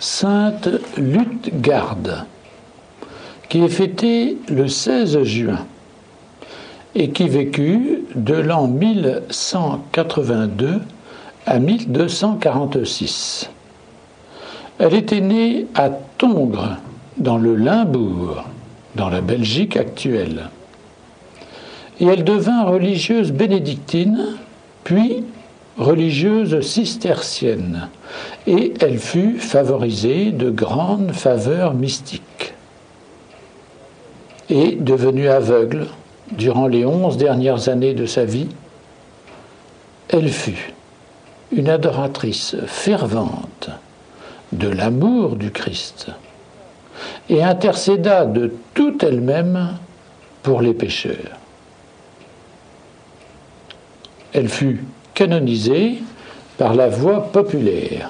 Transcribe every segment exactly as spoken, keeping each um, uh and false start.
Sainte Luthgarde, qui est fêtée le seize juin et qui vécut de l'an mille cent quatre-vingt-deux à mille deux cent quarante-six. Elle était née à Tongres, dans le Limbourg, dans la Belgique actuelle. Et elle devint religieuse bénédictine, puis religieuse cistercienne, et elle fut favorisée de grandes faveurs mystiques. Et devenue aveugle durant les onze dernières années de sa vie, elle fut une adoratrice fervente de l'amour du Christ et intercéda de toute elle-même pour les pécheurs. Elle fut canonisée par la voie populaire.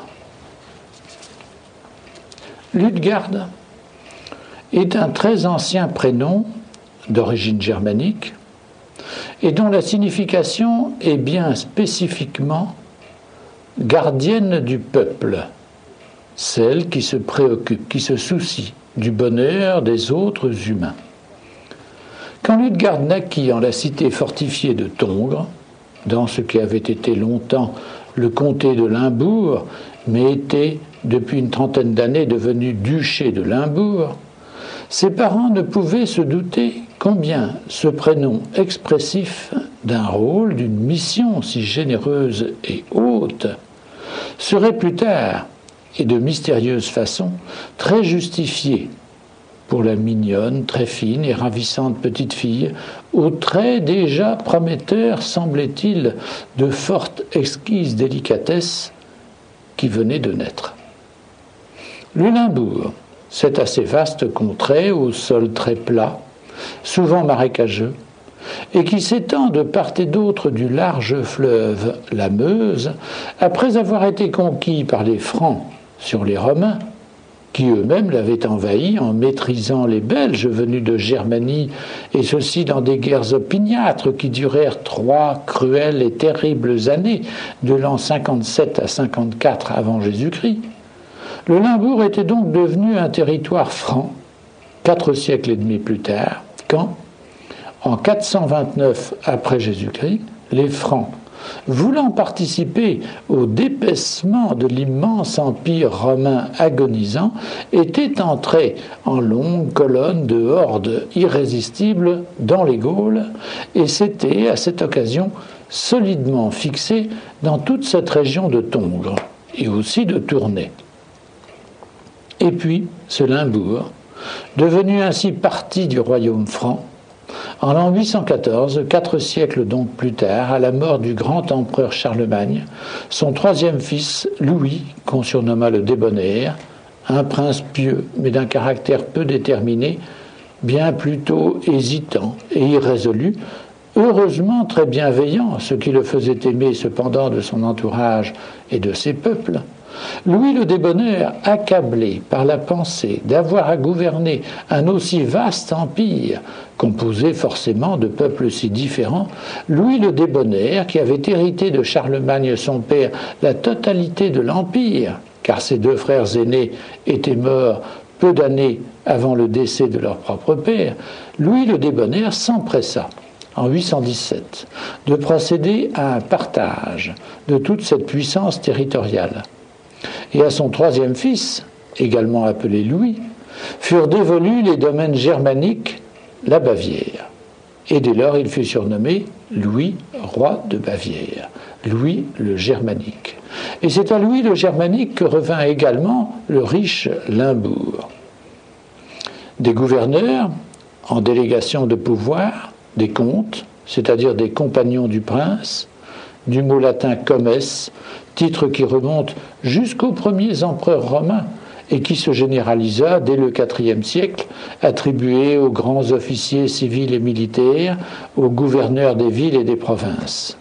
Luthgarde est un très ancien prénom d'origine germanique et dont la signification est bien spécifiquement gardienne du peuple, celle qui se préoccupe, qui se soucie du bonheur des autres humains. Quand Luthgarde naquit en la cité fortifiée de Tongres, dans ce qui avait été longtemps le comté de Limbourg, mais était depuis une trentaine d'années devenu duché de Limbourg, ses parents ne pouvaient se douter combien ce prénom expressif d'un rôle, d'une mission si généreuse et haute, serait plus tard, et de mystérieuse façon, très justifié pour la mignonne, très fine et ravissante petite fille, aux traits déjà prometteurs, semblait-il, de forte exquise délicatesse, qui venait de naître. Le Limbourg, cette assez vaste contrée au sol très plat, souvent marécageux, et qui s'étend de part et d'autre du large fleuve, la Meuse, après avoir été conquis par les Francs sur les Romains, qui eux-mêmes l'avaient envahi en maîtrisant les Belges venus de Germanie, et ceci dans des guerres opiniâtres qui durèrent trois cruelles et terribles années, de l'an cinquante-sept à cinquante-quatre avant Jésus-Christ. Le Limbourg était donc devenu un territoire franc, quatre siècles et demi plus tard, quand, en quatre cent vingt-neuf après Jésus-Christ, les Francs, voulant participer au dépaissement de l'immense empire romain agonisant, étaient entrés en longues colonnes de hordes irrésistibles dans les Gaules et s'étaient, à cette occasion, solidement fixés dans toute cette région de Tongres et aussi de Tournai. Et puis, ce Limbourg, devenu ainsi partie du royaume franc, en l'an huit cent quatorze, quatre siècles donc plus tard, à la mort du grand empereur Charlemagne, son troisième fils, Louis, qu'on surnomma le Débonnaire, un prince pieux, mais d'un caractère peu déterminé, bien plutôt hésitant et irrésolu, heureusement très bienveillant, ce qui le faisait aimer cependant de son entourage et de ses peuples, Louis le Débonnaire, accablé par la pensée d'avoir à gouverner un aussi vaste empire, composé forcément de peuples si différents, Louis le Débonnaire, qui avait hérité de Charlemagne son père la totalité de l'empire, car ses deux frères aînés étaient morts peu d'années avant le décès de leur propre père, Louis le Débonnaire s'empressa, en huit cent dix-sept, de procéder à un partage de toute cette puissance territoriale. Et à son troisième fils, également appelé Louis, furent dévolus les domaines germaniques, la Bavière. Et dès lors, il fut surnommé Louis, roi de Bavière, Louis le Germanique. Et c'est à Louis le Germanique que revint également le riche Limbourg. Des gouverneurs, en délégation de pouvoir, des comtes, c'est-à-dire des compagnons du prince, du mot latin comes, titre qui remonte jusqu'aux premiers empereurs romains et qui se généralisa dès le quatrième siècle, attribué aux grands officiers civils et militaires, aux gouverneurs des villes et des provinces.